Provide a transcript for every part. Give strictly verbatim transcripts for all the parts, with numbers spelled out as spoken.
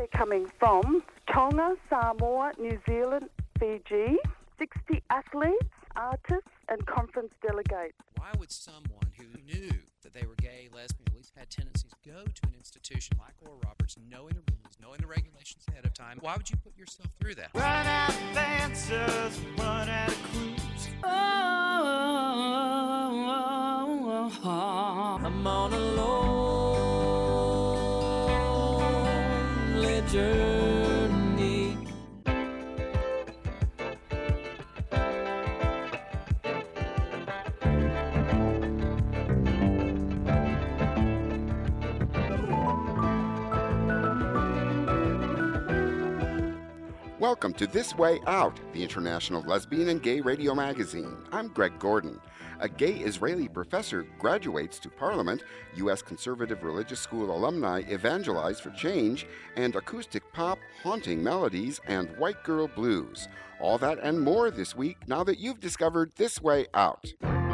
They're coming from Tonga, Samoa, New Zealand, Fiji, sixty athletes, artists, and conference delegates. Why would someone who knew that they were gay, lesbian, at least had tendencies, go to an institution like Oral Roberts, knowing the rules, knowing the regulations ahead of time? Why would you put yourself through that? Run out of answers, run out of clues. Oh, I'm on a lonely journey. Welcome to This Way Out, the international lesbian and gay radio magazine. I'm Greg Gordon. A gay Israeli professor graduates to Parliament, U S conservative religious school alumni evangelize for change, and acoustic pop, haunting melodies, and white girl blues. All that and more this week now that you've discovered This Way Out.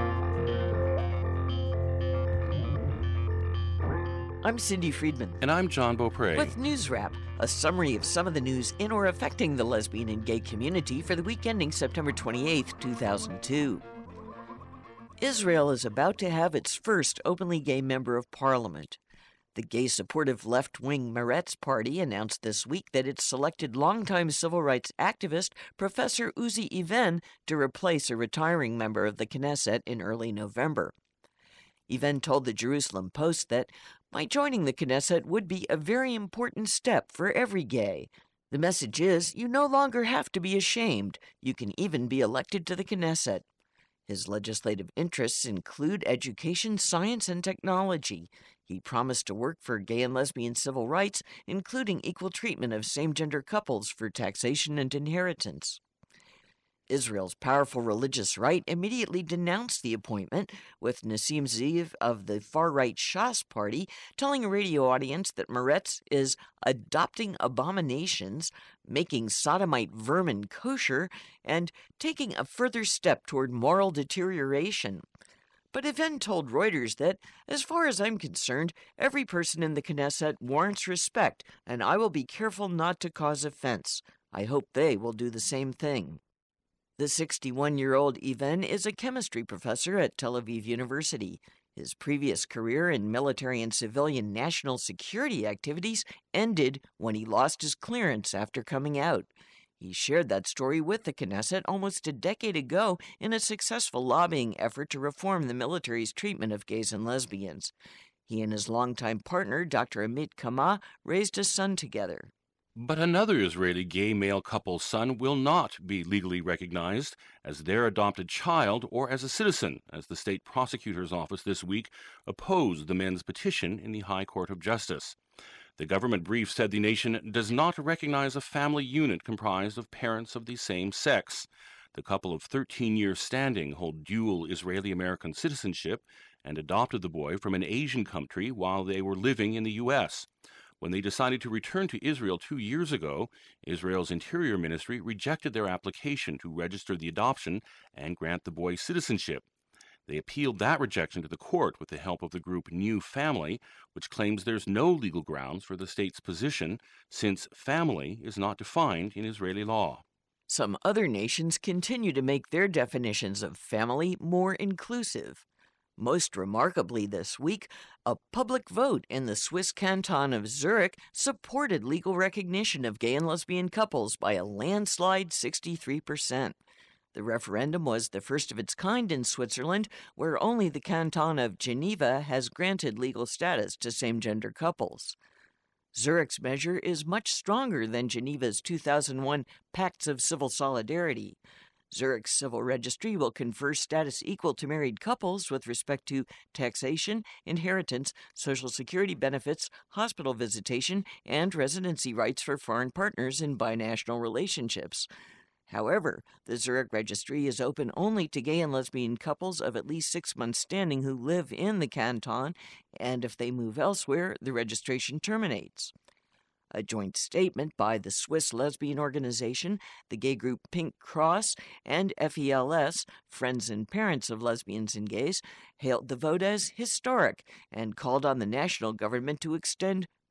I'm Cindy Friedman. And I'm John Beaupre. With News Wrap, a summary of some of the news in or affecting the lesbian and gay community for the week ending September twenty-eighth, two thousand two. Israel is about to have its first openly gay member of parliament. The gay-supportive left-wing Meretz Party announced this week that it selected longtime civil rights activist Professor Uzi Even to replace a retiring member of the Knesset in early November. Even told the Jerusalem Post that by joining the Knesset would be a very important step for every gay. The message is, you no longer have to be ashamed. You can even be elected to the Knesset. His legislative interests include education, science, and technology. He promised to work for gay and lesbian civil rights, including equal treatment of same-gender couples for taxation and inheritance. Israel's powerful religious right immediately denounced the appointment, with Nassim Ziv of the far-right Shas party telling a radio audience that Meretz is adopting abominations, making sodomite vermin kosher, and taking a further step toward moral deterioration. But Even told Reuters that, as far as I'm concerned, every person in the Knesset warrants respect, and I will be careful not to cause offense. I hope they will do the same thing. The sixty-one-year-old Even is a chemistry professor at Tel Aviv University. His previous career in military and civilian national security activities ended when he lost his clearance after coming out. He shared that story with the Knesset almost a decade ago in a successful lobbying effort to reform the military's treatment of gays and lesbians. He and his longtime partner, Doctor Amit Kama, raised a son together. But another Israeli gay male couple's son will not be legally recognized as their adopted child or as a citizen, as the state prosecutor's office this week opposed the men's petition in the High Court of Justice. The government brief said the nation does not recognize a family unit comprised of parents of the same sex. The couple of thirteen years standing hold dual Israeli-American citizenship and adopted the boy from an Asian country while they were living in the U S When they decided to return to Israel two years ago, Israel's Interior Ministry rejected their application to register the adoption and grant the boy citizenship. They appealed that rejection to the court with the help of the group New Family, which claims there's no legal grounds for the state's position since family is not defined in Israeli law. Some other nations continue to make their definitions of family more inclusive. Most remarkably this week, a public vote in the Swiss canton of Zurich supported legal recognition of gay and lesbian couples by a landslide sixty-three percent. The referendum was the first of its kind in Switzerland, where only the canton of Geneva has granted legal status to same-gender couples. Zurich's measure is much stronger than Geneva's two thousand one Pacts of Civil Solidarity. Zurich's civil registry will confer status equal to married couples with respect to taxation, inheritance, social security benefits, hospital visitation, and residency rights for foreign partners in binational relationships. However, the Zurich registry is open only to gay and lesbian couples of at least six months standing who live in the canton, and if they move elsewhere, the registration terminates. A joint statement by the Swiss lesbian organization, the gay group Pink Cross, and F E L S, Friends and Parents of Lesbians and Gays, hailed the vote as historic and called on the national government to extend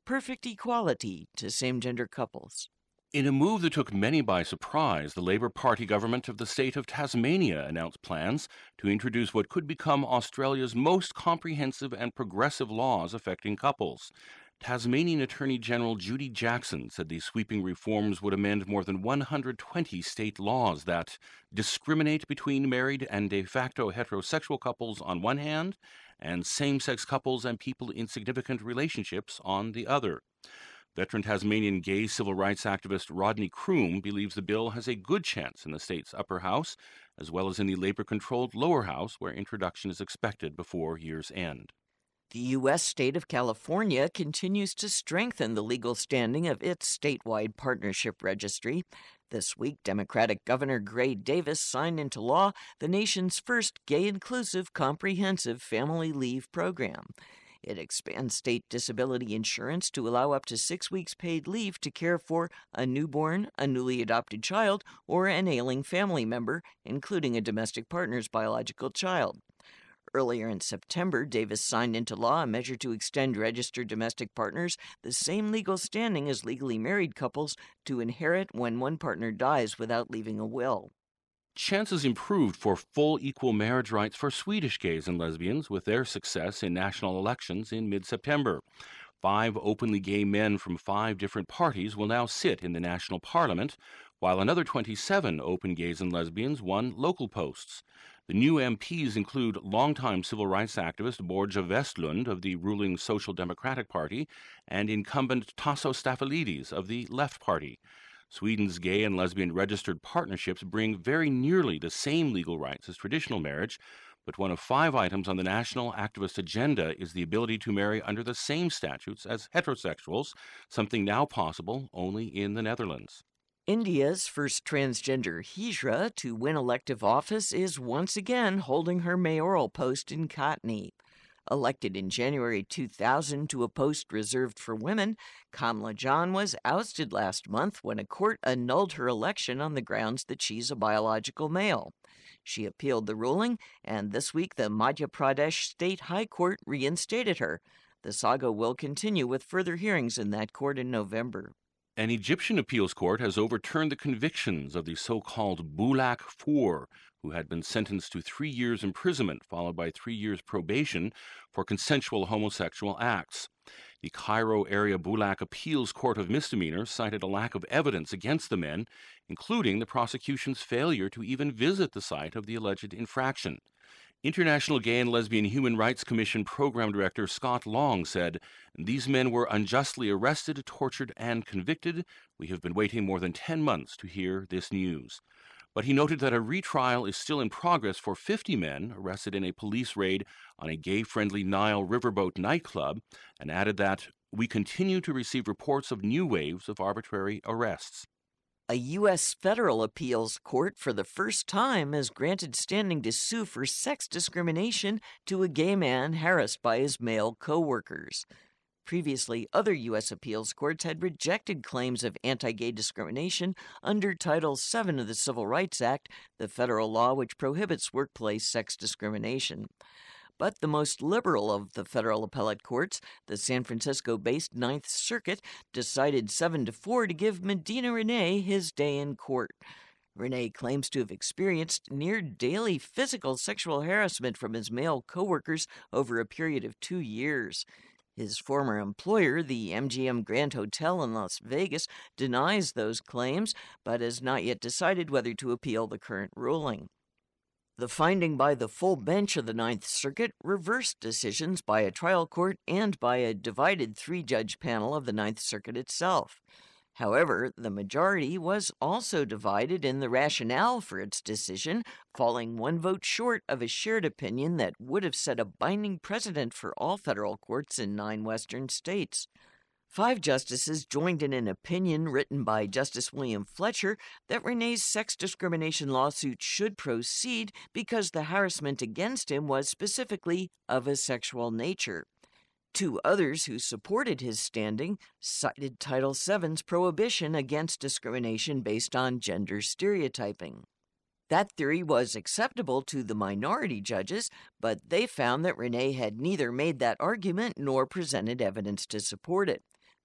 perfect equality to same-gender couples. In a move that took many by surprise, the Labour Party government of the state of Tasmania announced plans to introduce what could become Australia's most comprehensive and progressive laws affecting couples. Tasmanian Attorney General Judy Jackson said these sweeping reforms would amend more than one hundred twenty state laws that discriminate between married and de facto heterosexual couples on one hand and same-sex couples and people in significant relationships on the other. Veteran Tasmanian gay civil rights activist Rodney Croom believes the bill has a good chance in the state's upper house, as well as in the Labour-controlled lower house, where introduction is expected before year's end. The U S state of California continues to strengthen the legal standing of its statewide partnership registry. This week, Democratic Governor Gray Davis signed into law the nation's first gay-inclusive comprehensive family leave program. It expands state disability insurance to allow up to six weeks paid leave to care for a newborn, a newly adopted child, or an ailing family member, including a domestic partner's biological child. Earlier in September, Davis signed into law a measure to extend registered domestic partners the same legal standing as legally married couples to inherit when one partner dies without leaving a will. Chances improved for full equal marriage rights for Swedish gays and lesbians with their success in national elections in mid-September. Five openly gay men from five different parties will now sit in the national parliament, while another twenty-seven open gays and lesbians won local posts. The new M Ps include longtime civil rights activist Borja Vestlund of the ruling Social Democratic Party and incumbent Tasso Staffelidis of the Left Party. Sweden's gay and lesbian registered partnerships bring very nearly the same legal rights as traditional marriage, but one of five items on the national activist agenda is the ability to marry under the same statutes as heterosexuals, something now possible only in the Netherlands. India's first transgender Hijra to win elective office is once again holding her mayoral post in Katni. Elected in January two thousand to a post reserved for women, Kamla Jan was ousted last month when a court annulled her election on the grounds that she's a biological male. She appealed the ruling, and this week the Madhya Pradesh State High Court reinstated her. The saga will continue with further hearings in that court in November. An Egyptian appeals court has overturned the convictions of the so-called Bulak Four, who had been sentenced to three years imprisonment followed by three years probation for consensual homosexual acts. The Cairo Area Bulak Appeals Court of Misdemeanors cited a lack of evidence against the men, including the prosecution's failure to even visit the site of the alleged infraction. International Gay and Lesbian Human Rights Commission Program Director Scott Long said, "These men were unjustly arrested, tortured, and convicted. We have been waiting more than ten months to hear this news." But he noted that a retrial is still in progress for fifty men arrested in a police raid on a gay-friendly Nile riverboat nightclub, and added that, "We continue to receive reports of new waves of arbitrary arrests." A U S federal appeals court for the first time has granted standing to sue for sex discrimination to a gay man harassed by his male co-workers. Previously, other U S appeals courts had rejected claims of anti-gay discrimination under Title seven of the Civil Rights Act, the federal law which prohibits workplace sex discrimination. But the most liberal of the federal appellate courts, the San Francisco-based Ninth Circuit, decided seven to four to give Medina Renee his day in court. Renee claims to have experienced near-daily physical sexual harassment from his male coworkers over a period of two years. His former employer, the M G M Grand Hotel in Las Vegas, denies those claims, but has not yet decided whether to appeal the current ruling. The finding by the full bench of the Ninth Circuit reversed decisions by a trial court and by a divided three-judge panel of the Ninth Circuit itself. However, the majority was also divided in the rationale for its decision, falling one vote short of a shared opinion that would have set a binding precedent for all federal courts in nine western states. Five justices joined in an opinion written by Justice William Fletcher that Renee's sex discrimination lawsuit should proceed because the harassment against him was specifically of a sexual nature. Two others who supported his standing cited Title seven's prohibition against discrimination based on gender stereotyping. That theory was acceptable to the minority judges, but they found that Renee had neither made that argument nor presented evidence to support it.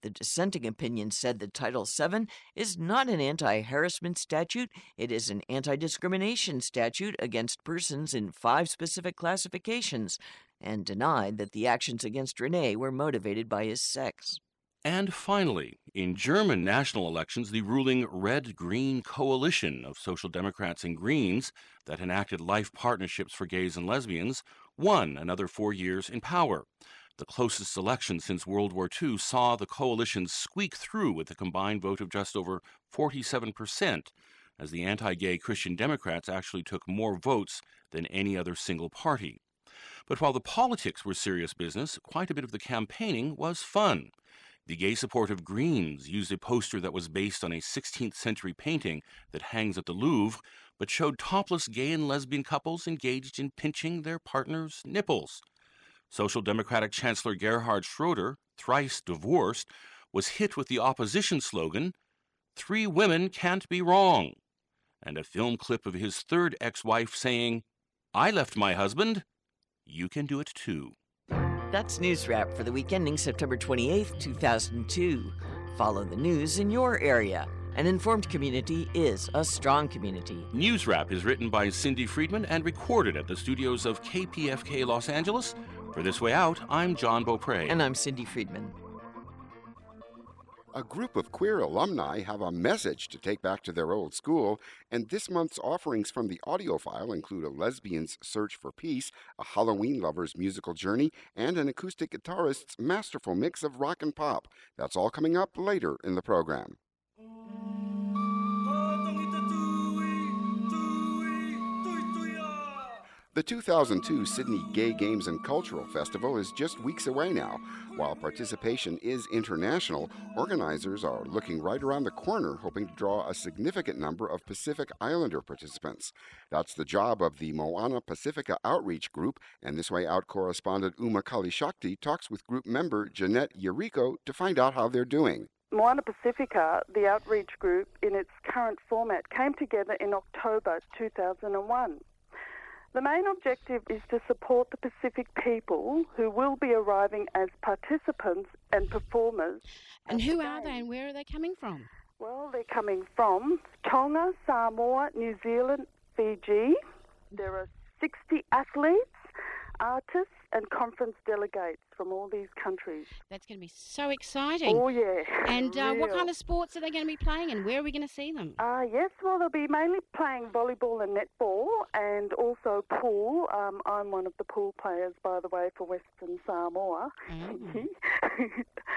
The dissenting opinion said that Title seven is not an anti-harassment statute, it is an anti-discrimination statute against persons in five specific classifications, and denied that the actions against Rene were motivated by his sex. And finally, in German national elections, the ruling Red-Green coalition of Social Democrats and Greens that enacted life partnerships for gays and lesbians won another four years in power. The closest election since World War Two saw the coalition squeak through with a combined vote of just over forty-seven percent, as the anti-gay Christian Democrats actually took more votes than any other single party. But while the politics were serious business, quite a bit of the campaigning was fun. The gay-supportive Greens used a poster that was based on a sixteenth century painting that hangs at the Louvre, but showed topless gay and lesbian couples engaged in pinching their partners' nipples. Social Democratic Chancellor Gerhard Schroeder, thrice divorced, was hit with the opposition slogan, "Three women can't be wrong," and a film clip of his third ex-wife saying, "I left my husband. You can do it too." That's News Wrap for the week ending September twenty-eighth, two thousand two. Follow the news in your area. An informed community is a strong community. News Wrap is written by Cindy Friedman and recorded at the studios of K P F K Los Angeles. For This Way Out, I'm John Beaupre. And I'm Cindy Friedman. A group of queer alumni have a message to take back to their old school, and this month's offerings from the audiophile include a lesbian's search for peace, a Halloween lover's musical journey, and an acoustic guitarist's masterful mix of rock and pop. That's all coming up later in the program. The two thousand two Sydney Gay Games and Cultural Festival is just weeks away now. While participation is international, organizers are looking right around the corner, hoping to draw a significant number of Pacific Islander participants. That's the job of the Moana Pacifica Outreach Group, and This Way Out correspondent Uma Kalishakti talks with group member Jeanette Yuriko to find out how they're doing. Moana Pacifica, the outreach group in its current format, came together in October two thousand one. The main objective is to support the Pacific people who will be arriving as participants and performers. And who are they and where are they coming from? Well, they're coming from Tonga, Samoa, New Zealand, Fiji. There are sixty athletes, artists and conference delegates from all these countries. That's going to be so exciting. Oh, yeah. And uh, what Real. kind of sports are they going to be playing and where are we going to see them? Uh, yes, well, they'll be mainly playing volleyball and netball and also pool. Um, I'm one of the pool players, by the way, for Western Samoa. Oh.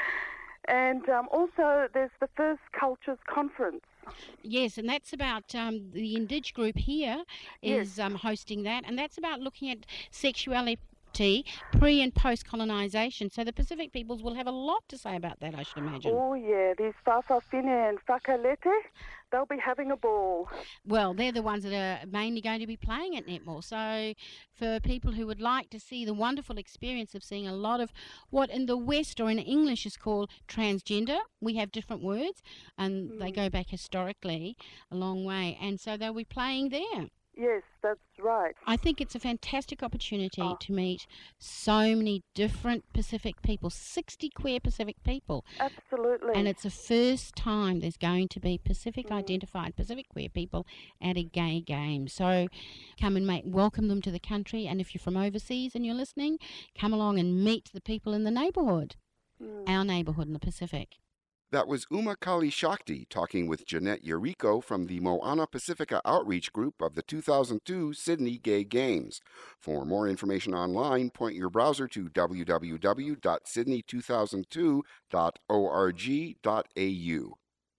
And um, also there's the First Cultures Conference. Yes, and that's about um, the Indig group here is Yes. um, hosting that, and that's about looking at sexuality pre and post colonisation. So the Pacific peoples will have a lot to say about that, I should imagine. Oh, yeah, these Whawhawhine and Whakalete, they'll be having a ball. Well, they're the ones that are mainly going to be playing at netball. So for people who would like to see the wonderful experience of seeing a lot of what in the West or in English is called transgender, we have different words and mm. they go back historically a long way. And so they'll be playing there. Yes, that's right. I think it's a fantastic opportunity Oh. to meet so many different Pacific people, sixty queer Pacific people. Absolutely. And it's the first time there's going to be Pacific-identified Pacific queer people at a gay game. So come and make, welcome them to the country. And if you're from overseas and you're listening, come along and meet the people in the neighbourhood, Mm. our neighbourhood in the Pacific. That was Uma Kalishakti talking with Jeanette Yuriko from the Moana Pacifica Outreach Group of the two thousand two Sydney Gay Games. For more information online, point your browser to w w w dot sydney two thousand two dot org dot a u.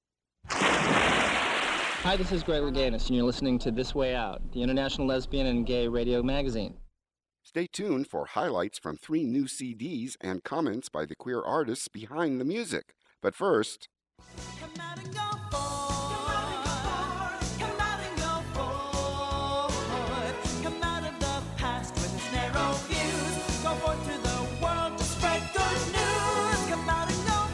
Hi, this is Greg Louganis, and you're listening to This Way Out, the International Lesbian and Gay Radio magazine. Stay tuned for highlights from three new C Ds and comments by the queer artists behind the music. But first, Come out and go forth. Come out and go forth. Come out of the past with its narrow views. Go forth to the world to spread good news. Come out and go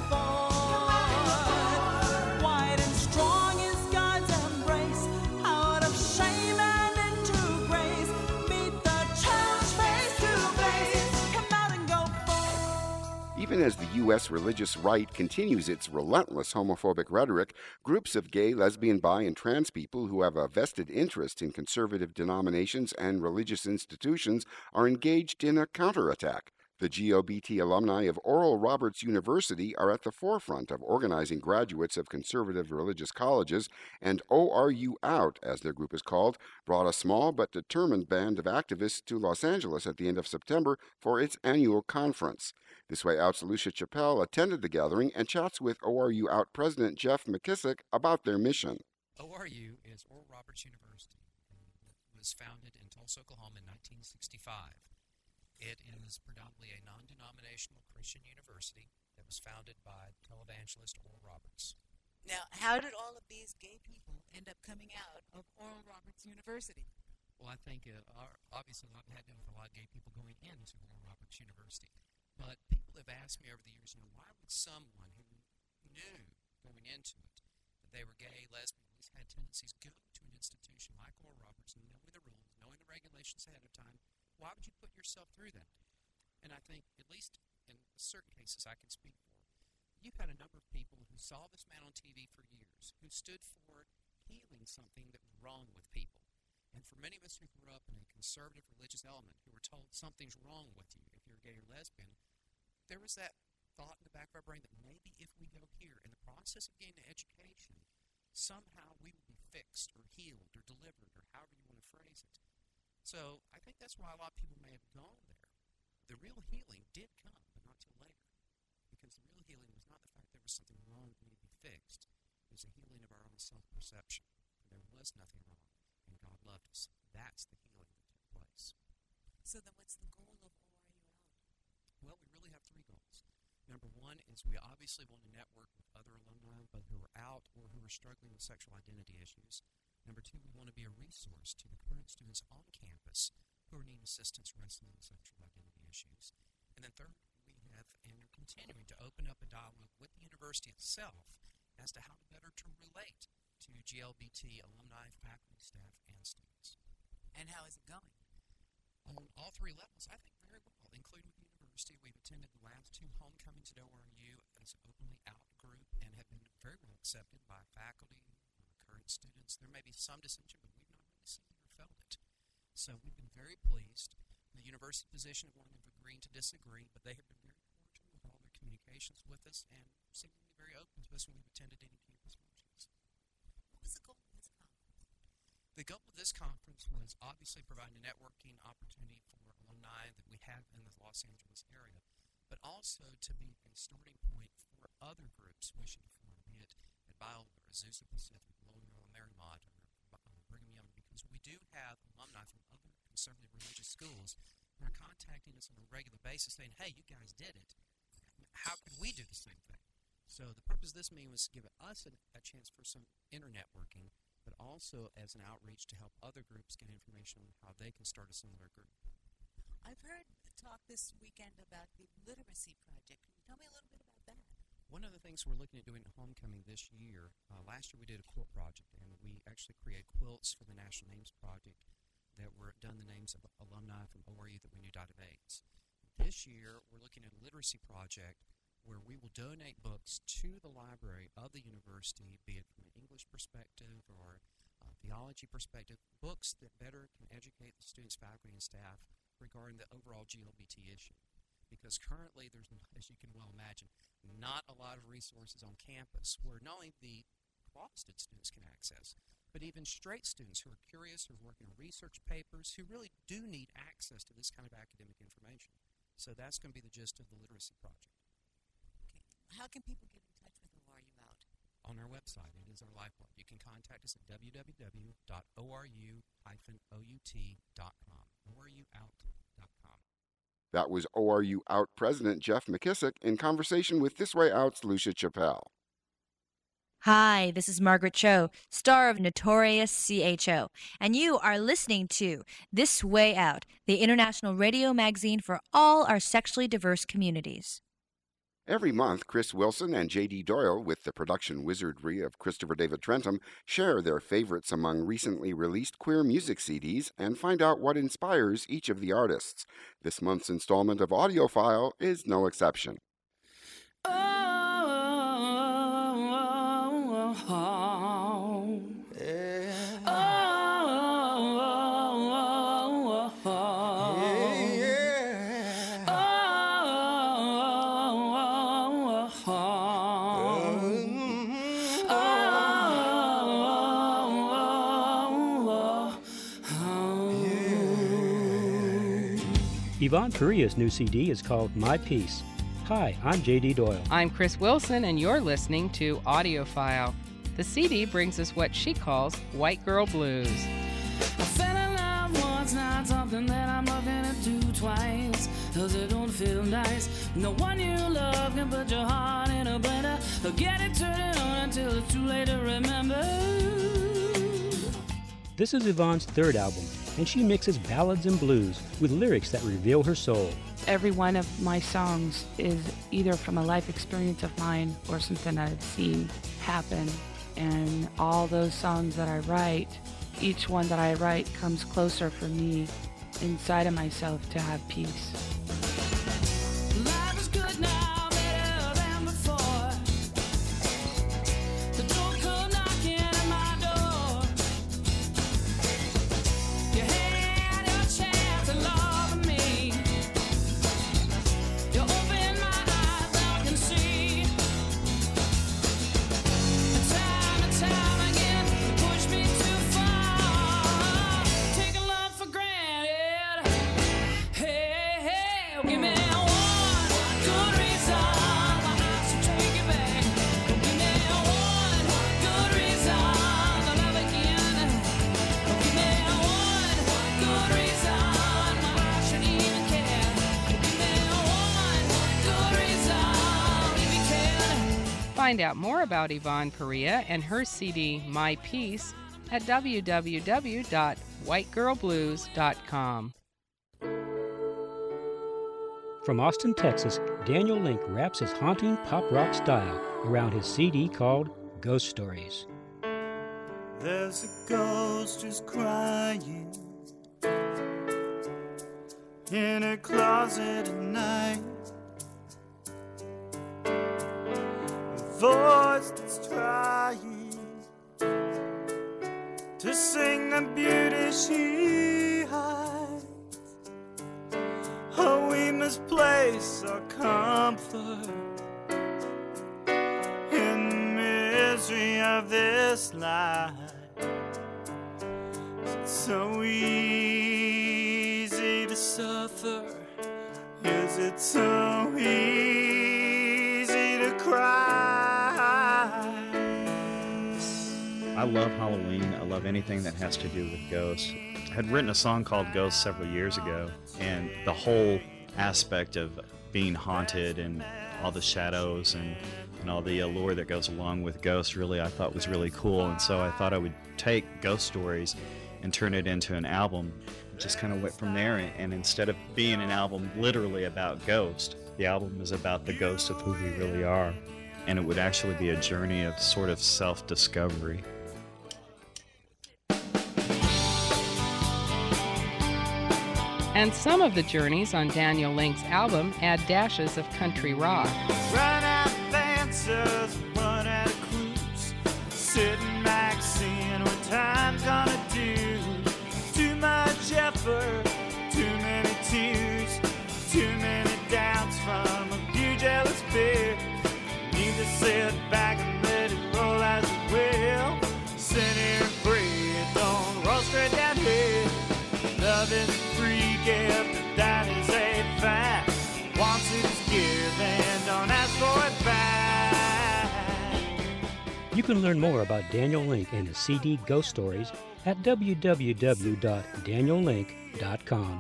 forth. Wide and strong is God's embrace. Out of shame and into grace. Meet the challenge face to face. Come out and go forth. Even as the U S religious right continues its relentless homophobic rhetoric, groups of gay, lesbian, bi, and trans people who have a vested interest in conservative denominations and religious institutions are engaged in a counterattack. The G O B T alumni of Oral Roberts University are at the forefront of organizing graduates of conservative religious colleges, and O R U Out, as their group is called, brought a small but determined band of activists to Los Angeles at the end of September for its annual conference. This Way Out's Lucia Chappelle attended the gathering and chats with O R U Out President Jeff McKissick about their mission. O R U is Oral Roberts University. It was founded in Tulsa, Oklahoma in nineteen sixty-five. It is predominantly a non-denominational Christian university that was founded by televangelist Oral Roberts. Now, how did all of these gay people end up coming out of Oral Roberts University? Well, I think uh, our, obviously a lot had to do with a lot of gay people going into Oral Roberts University. But people have asked me over the years, you know, why would someone who knew going into it that they were gay, lesbian, at least had tendencies, go to an institution like Oral Roberts, knowing the rules, knowing the regulations ahead of time? Why would you put yourself through that? And I think, at least in certain cases I can speak for, you've had a number of people who saw this man on T V for years, who stood for healing something that was wrong with people. And for many of us who grew up in a conservative religious element, who were told something's wrong with you if you're gay or lesbian, there was that thought in the back of our brain that maybe if we go here, in the process of gaining education, somehow we will be fixed or healed or delivered or however you want to phrase it. So I think that's why a lot of people may have gone there. The real healing did come, but not till later. Because the real healing was not the fact there was something wrong that needed to be fixed. It was a healing of our own self-perception. There was nothing wrong, and God loved us. That's the healing that took place. So then what's the goal of O R U Out? Well, we really have three goals. Number one is we obviously want to network with other alumni, both who are out or who are struggling with sexual identity issues. Number two, we want to be a resource to the current students on campus who are needing assistance wrestling with sexual identity issues. And then third, we have and are continuing to open up a dialogue with the university itself as to how to better to relate to G L B T alumni, faculty, staff, and students. And how is it going? On all three levels, I think very well, including with the university. We've attended the last two homecomings at O R U as an openly out group and have been very well accepted by faculty, current students. There may be some dissension, but we've not really seen it or felt it. So we've been very pleased. The university position of wanting to agree to disagree, but they have been very cordial with all their communications with us and seemingly very open to us when we've attended any campus functions. What was the goal of this conference? The goal of this conference was obviously providing a networking opportunity for alumni that we have in the Los Angeles area, but also to be a starting point for other groups wishing to form, be it at Biola or Azusa Pacific, Loyola Marymount, or uh, Brigham Young, because we do have alumni from other conservative religious schools who are contacting us on a regular basis saying, hey, you guys did it. How could we do the same thing? So the purpose of this meeting was to give us a, a chance for some inter-networking, but also as an outreach to help other groups get information on how they can start a similar group. I've heard talk this weekend about the Literacy Project. Can you tell me a little bit about that? One of the things we're looking at doing at Homecoming this year, uh, last year we did a quilt project, and we actually created quilts for the National Names Project that were done the names of alumni from O R U that we knew died of AIDS. This year, we're looking at a literacy project where we will donate books to the library of the university, be it from an English perspective or a theology perspective, books that better can educate the students, faculty, and staff regarding the overall G L B T issue. Because currently, there's, as you can well imagine, not a lot of resources on campus where not only the closeted students can access, but even straight students who are curious, who are working on research papers, who really do need access to this kind of academic information. So that's going to be the gist of the Literacy Project. Okay. How can people get in touch with O R U Out? On our website. It is our lifeblood. You can contact us at w w w dot o r u dash out dot com. O R U out dot com. That was O R U Out President Jeff McKissick in conversation with This Way Out's Lucia Chappelle. Hi, this is Margaret Cho, star of Notorious C H O, and you are listening to This Way Out, the international radio magazine for all our sexually diverse communities. Every month, Chris Wilson and J D Doyle, with the production wizardry of Christopher David Trentham, share their favorites among recently released queer music C Ds and find out what inspires each of the artists. This month's installment of Audiophile is no exception. Yvonne Perea's new C D is called My Peace. Hi, I'm J D Doyle. I'm Chris Wilson, and you're listening to Audiophile. The C D brings us what she calls white girl blues. I fell in love once, not something that I'm looking to do twice. Cause it don't feel nice. No one you love can put your heart in a blender. Or get it turned on until it's too late to remember. This is Yvonne's third album, and she mixes ballads and blues with lyrics that reveal her soul. Every one of my songs is either from a life experience of mine or something I've seen happen. And all those songs that I write, each one that I write comes closer for me inside of myself to have peace. Life is good now, better than before. The door come knocking at my door. You had your chance to love me. You opened my eyes, now I can see. And time and time again, you push me too far. Take a love for granted. Hey, hey, give me one good reason why I should take it back. Give me one good reason to love again. Give me one good reason why I should even care. Give me one good reason if you can. Find out more about Yvonne Perea and her C D My Peace at w w w dot white girl blues dot com. From Austin, Texas, Daniel Link wraps his haunting pop rock style around his C D called Ghost Stories. There's a ghost who's crying in a closet at night. A voice that's trying to sing the beauty she hides. Oh, we must place our comfort in the misery of this life. It's so easy to suffer. Is it so easy to cry? I love Halloween. I love anything that has to do with ghosts. I had written a song called Ghosts several years ago, and the whole aspect of being haunted and all the shadows and, and all the allure that goes along with ghosts really I thought was really cool. And so I thought I would take Ghost Stories and turn it into an album. Just kind of went from there, and, and instead of being an album literally about ghosts, the album is about the ghost of who we really are. And it would actually be a journey of sort of self-discovery. And some of the journeys on Daniel Link's album add dashes of country rock. Run out of answers, run out of clues. Sitting back, seeing what time's gonna do. Too much effort, too many tears, too many doubts from a few jealous peers. Need to sit back and let it roll as it will. Sit here and breathe, don't roll straight down here. Love is a free gift, that is a fact. Once it's given, don't ask for it back. You can learn more about Daniel Link and his C D Ghost Stories at w w w dot daniel link dot com.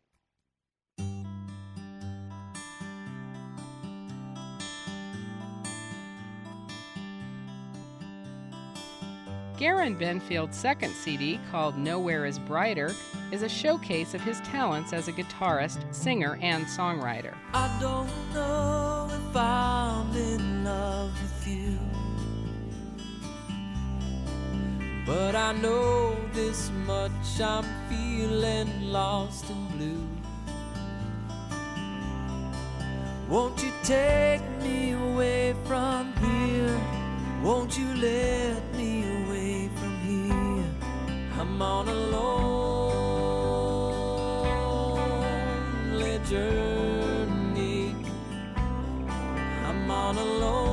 Garen Benfield's second C D, called Nowhere is Brighter, is a showcase of his talents as a guitarist, singer, and songwriter. I don't know if I'm in love with you, but I know this much, I'm feeling lost and blue. Won't you take me away from here. Won't you let me away from here? I'm on a lonely journey. I'm on a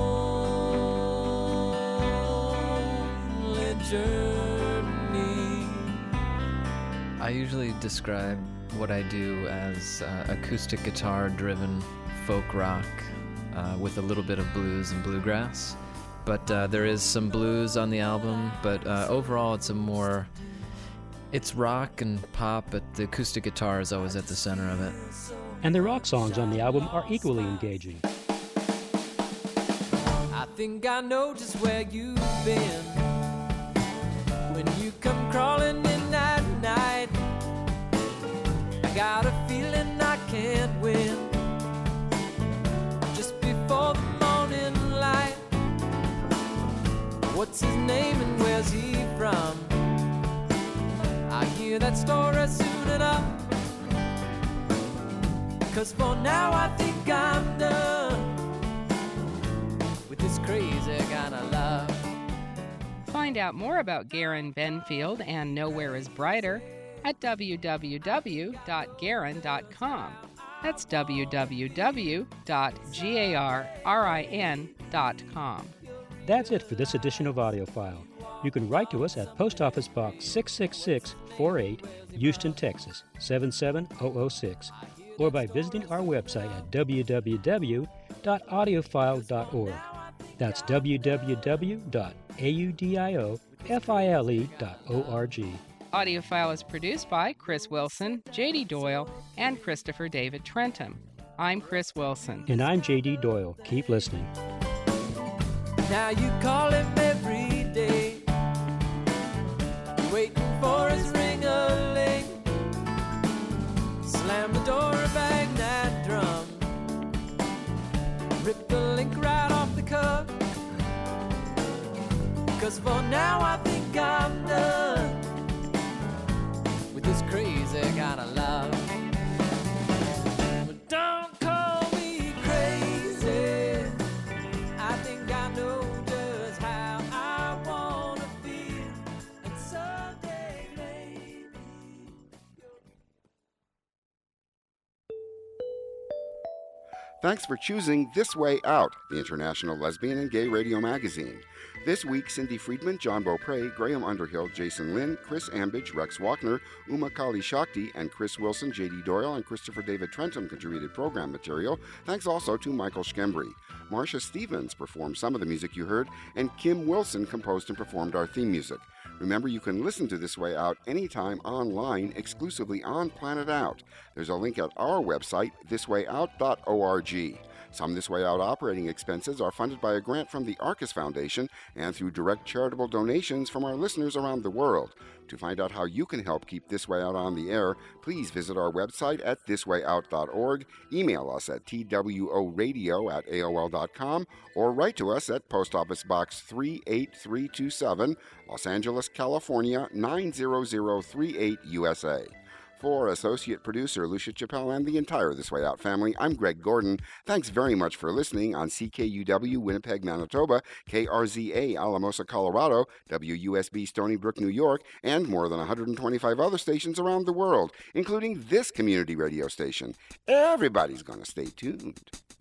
lonely journey. I usually describe what I do as uh, acoustic guitar driven folk rock uh, with a little bit of blues and bluegrass. But uh, there is some blues on the album, but uh, overall it's a more, it's rock and pop, but the acoustic guitar is always at the center of it. And the rock songs on the album are equally engaging. I think I know just where you've been when you come crawling in at night. I got a feeling I can't win just before the morning light. What's his name and where's he from? I hear that story soon enough. Cause for now I think I'm done with this crazy kind of love. Find out more about Garen Benfield and Nowhere is Brighter at w w w dot garen dot com. That's w w w dot garin dot com. That's it for this edition of AudioFile. You can write to us at Post Office Box six six six four eight, Houston, Texas seven seven zero zero six, or by visiting our website at w w w dot audiophile dot org. That's w w w dot audiofile dot org. AudioFile is produced by Chris Wilson, J D Doyle, and Christopher David Trentham. I'm Chris Wilson. And I'm J D Doyle. Keep listening. Now you call him every day, waiting for his ring-a-ling. Slam the door and bang that drum, rip the link right off the cuff. Cause for now I think I'm done with this crazy kind of love. But don't call me crazy, I think I know just how I wanna feel, and someday maybe. Thanks for choosing This Way Out, the International Lesbian and Gay Radio Magazine. This week, Cindy Friedman, John Beaupre, Graham Underhill, Jason Lynn, Chris Ambidge, Rex Walkner, Uma Kali Shakti, and Chris Wilson, J D Doyle, and Christopher David Trentham contributed program material. Thanks also to Michael Schembri. Marcia Stevens performed some of the music you heard, and Kim Wilson composed and performed our theme music. Remember, you can listen to This Way Out anytime online, exclusively on Planet Out. There's a link at our website, this way out dot org. Some This Way Out operating expenses are funded by a grant from the Arcus Foundation and through direct charitable donations from our listeners around the world. To find out how you can help keep This Way Out on the air, please visit our website at this way out dot org, email us at t w o radio at a o l dot com, or write to us at Post Office Box three eight three two seven, Los Angeles, California nine zero zero three eight, U S A. For associate producer Lucia Chappelle and the entire This Way Out family, I'm Greg Gordon. Thanks very much for listening on C K U W Winnipeg, Manitoba, K R Z A Alamosa, Colorado, W U S B Stony Brook, New York, and more than one hundred twenty-five other stations around the world, including this community radio station. Everybody's going to stay tuned.